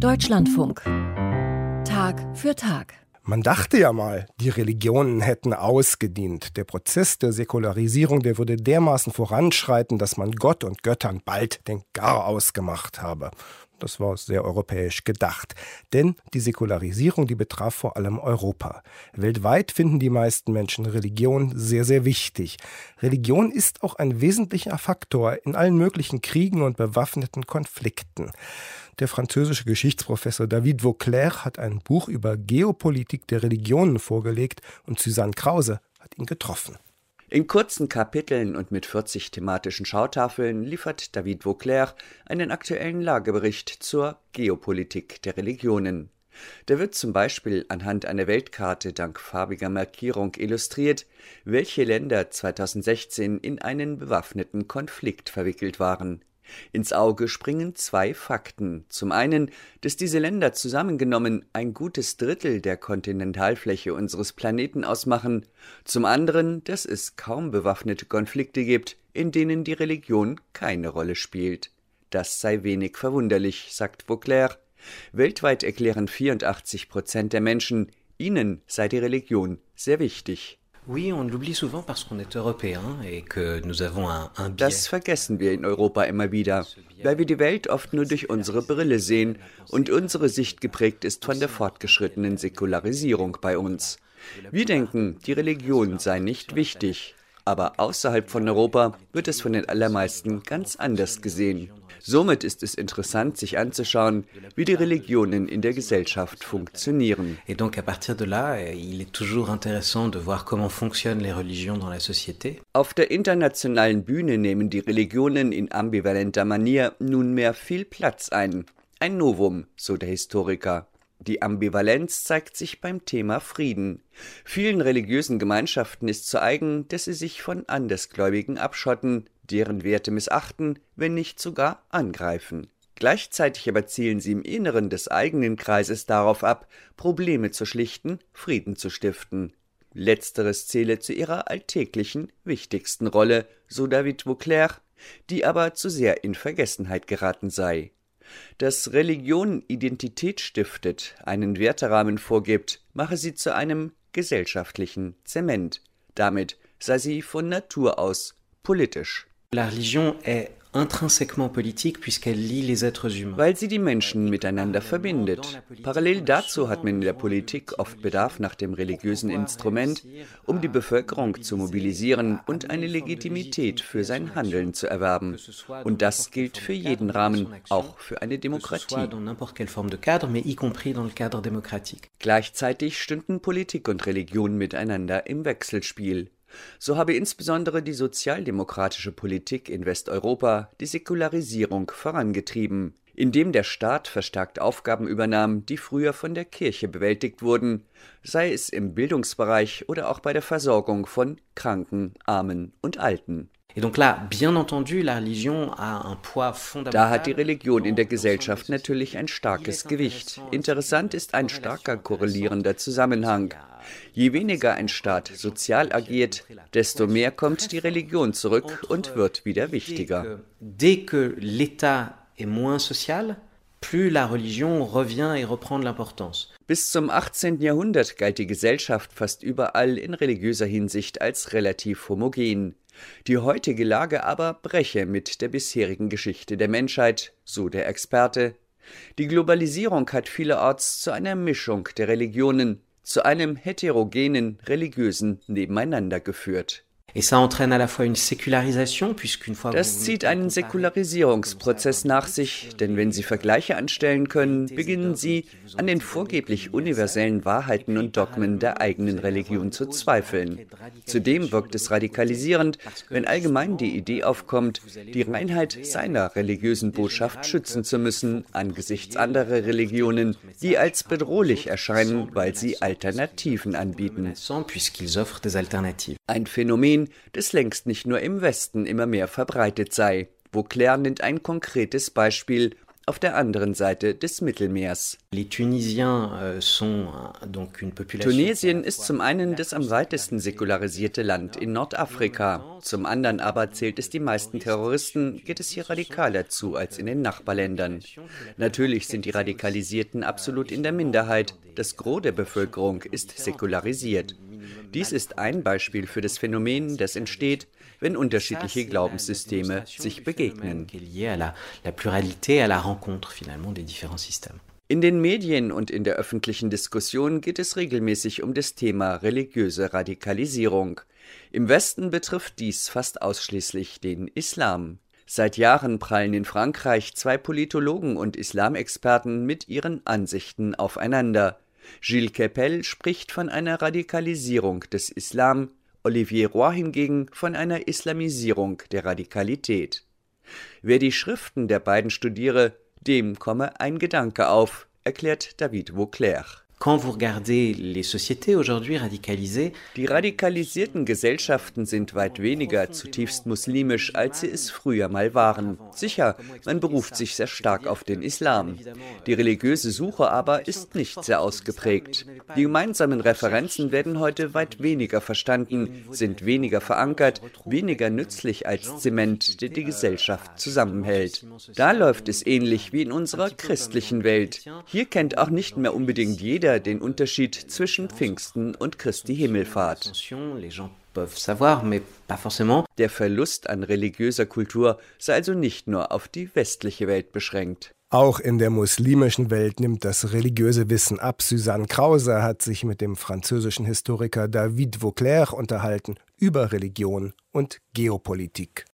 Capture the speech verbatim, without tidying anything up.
Deutschlandfunk. Tag für Tag. Man dachte ja mal, die Religionen hätten ausgedient. Der Prozess der Säkularisierung, der würde dermaßen voranschreiten, dass man Gott und Göttern bald den Garaus gemacht habe. Das war sehr europäisch gedacht. Denn die Säkularisierung, die betraf vor allem Europa. Weltweit finden die meisten Menschen Religion sehr, sehr wichtig. Religion ist auch ein wesentlicher Faktor in allen möglichen Kriegen und bewaffneten Konflikten. Der französische Geschichtsprofessor David Vauclair hat ein Buch über Geopolitik der Religionen vorgelegt und Suzanne Krause hat ihn getroffen. In kurzen Kapiteln und mit vierzig thematischen Schautafeln liefert David Vauclair einen aktuellen Lagebericht zur Geopolitik der Religionen. Da wird zum Beispiel anhand einer Weltkarte dank farbiger Markierung illustriert, welche Länder zweitausendsechzehn in einen bewaffneten Konflikt verwickelt waren. Ins Auge springen zwei Fakten. Zum einen, dass diese Länder zusammengenommen ein gutes Drittel der Kontinentalfläche unseres Planeten ausmachen. Zum anderen, dass es kaum bewaffnete Konflikte gibt, in denen die Religion keine Rolle spielt. Das sei wenig verwunderlich, sagt Vauclair. Weltweit erklären vierundachtzig Prozent der Menschen, ihnen sei die Religion sehr wichtig. Das vergessen wir in Europa immer wieder, weil wir die Welt oft nur durch unsere Brille sehen und unsere Sicht geprägt ist von der fortgeschrittenen Säkularisierung bei uns. Wir denken, die Religion sei nicht wichtig, aber außerhalb von Europa wird es von den allermeisten ganz anders gesehen. Somit ist es interessant, sich anzuschauen, wie die Religionen in der Gesellschaft funktionieren. Et donc à partir de là, il est toujours intéressant de voir comment fonctionnent les religions dans la société. Auf der internationalen Bühne nehmen die Religionen in ambivalenter Manier nunmehr viel Platz ein. Ein Novum, so der Historiker. Die Ambivalenz zeigt sich beim Thema Frieden. Vielen religiösen Gemeinschaften ist zu eigen, dass sie sich von Andersgläubigen abschotten, deren Werte missachten, wenn nicht sogar angreifen. Gleichzeitig aber zielen sie im Inneren des eigenen Kreises darauf ab, Probleme zu schlichten, Frieden zu stiften. Letzteres zähle zu ihrer alltäglichen, wichtigsten Rolle, so David Vauclair, die aber zu sehr in Vergessenheit geraten sei. Dass Religion Identität stiftet, einen Werterahmen vorgibt, mache sie zu einem gesellschaftlichen Zement. Damit sei sie von Natur aus politisch. La religion est intrinsèquement politique puisqu'elle lie les êtres humains. Weil sie die Menschen miteinander verbindet. Parallel dazu hat man in der Politik oft Bedarf nach dem religiösen Instrument, um die Bevölkerung zu mobilisieren und eine Legitimität für sein Handeln zu erwerben. Und das gilt für jeden Rahmen, auch für eine Demokratie. Gleichzeitig stünden Politik und Religion miteinander im Wechselspiel. So habe insbesondere die sozialdemokratische Politik in Westeuropa die Säkularisierung vorangetrieben, indem der Staat verstärkt Aufgaben übernahm, die früher von der Kirche bewältigt wurden, sei es im Bildungsbereich oder auch bei der Versorgung von Kranken, Armen und Alten. Da hat die Religion in der Gesellschaft natürlich ein starkes Gewicht. Interessant ist ein starker korrelierender Zusammenhang. Je weniger ein Staat sozial agiert, desto mehr kommt die Religion zurück und wird wieder wichtiger. Dès que l'État est moins social, plus la religion revient et reprend de l'importance. Bis zum achtzehnten Jahrhundert galt die Gesellschaft fast überall in religiöser Hinsicht als relativ homogen. Die heutige Lage aber breche mit der bisherigen Geschichte der Menschheit, so der Experte. Die Globalisierung hat vielerorts zu einer Mischung der Religionen, zu einem heterogenen religiösen Nebeneinander geführt. Das zieht einen Säkularisierungsprozess nach sich, denn wenn Sie Vergleiche anstellen können, beginnen Sie, an den vorgeblich universellen Wahrheiten und Dogmen der eigenen Religion zu zweifeln. Zudem wirkt es radikalisierend, wenn allgemein die Idee aufkommt, die Reinheit seiner religiösen Botschaft schützen zu müssen angesichts anderer Religionen, die als bedrohlich erscheinen, weil sie Alternativen anbieten. Ein Phänomen, das längst nicht nur im Westen immer mehr verbreitet sei. Vauclair nennt ein konkretes Beispiel: auf der anderen Seite des Mittelmeers. Tunesien ist zum einen das am weitesten säkularisierte Land in Nordafrika. Zum anderen aber zählt es die meisten Terroristen, geht es hier radikaler zu als in den Nachbarländern. Natürlich sind die Radikalisierten absolut in der Minderheit. Das Gros der Bevölkerung ist säkularisiert. Dies ist ein Beispiel für das Phänomen, das entsteht, wenn unterschiedliche Glaubenssysteme sich begegnen. In den Medien und in der öffentlichen Diskussion geht es regelmäßig um das Thema religiöse Radikalisierung. Im Westen betrifft dies fast ausschließlich den Islam. Seit Jahren prallen in Frankreich zwei Politologen und Islamexperten mit ihren Ansichten aufeinander. Gilles Kepel spricht von einer Radikalisierung des Islam, Olivier Roy hingegen von einer Islamisierung der Radikalität. Wer die Schriften der beiden studiere, dem komme ein Gedanke auf, erklärt David Vauclair. Die radikalisierten Gesellschaften sind weit weniger zutiefst muslimisch, als sie es früher mal waren. Sicher, man beruft sich sehr stark auf den Islam. Die religiöse Suche aber ist nicht sehr ausgeprägt. Die gemeinsamen Referenzen werden heute weit weniger verstanden, sind weniger verankert, weniger nützlich als Zement, der die Gesellschaft zusammenhält. Da läuft es ähnlich wie in unserer christlichen Welt. Hier kennt auch nicht mehr unbedingt jeder den Unterschied zwischen Pfingsten und Christi Himmelfahrt. Der Verlust an religiöser Kultur sei also nicht nur auf die westliche Welt beschränkt. Auch in der muslimischen Welt nimmt das religiöse Wissen ab. Suzanne Krause hat sich mit dem französischen Historiker David Vauclair unterhalten über Religion und Geopolitik.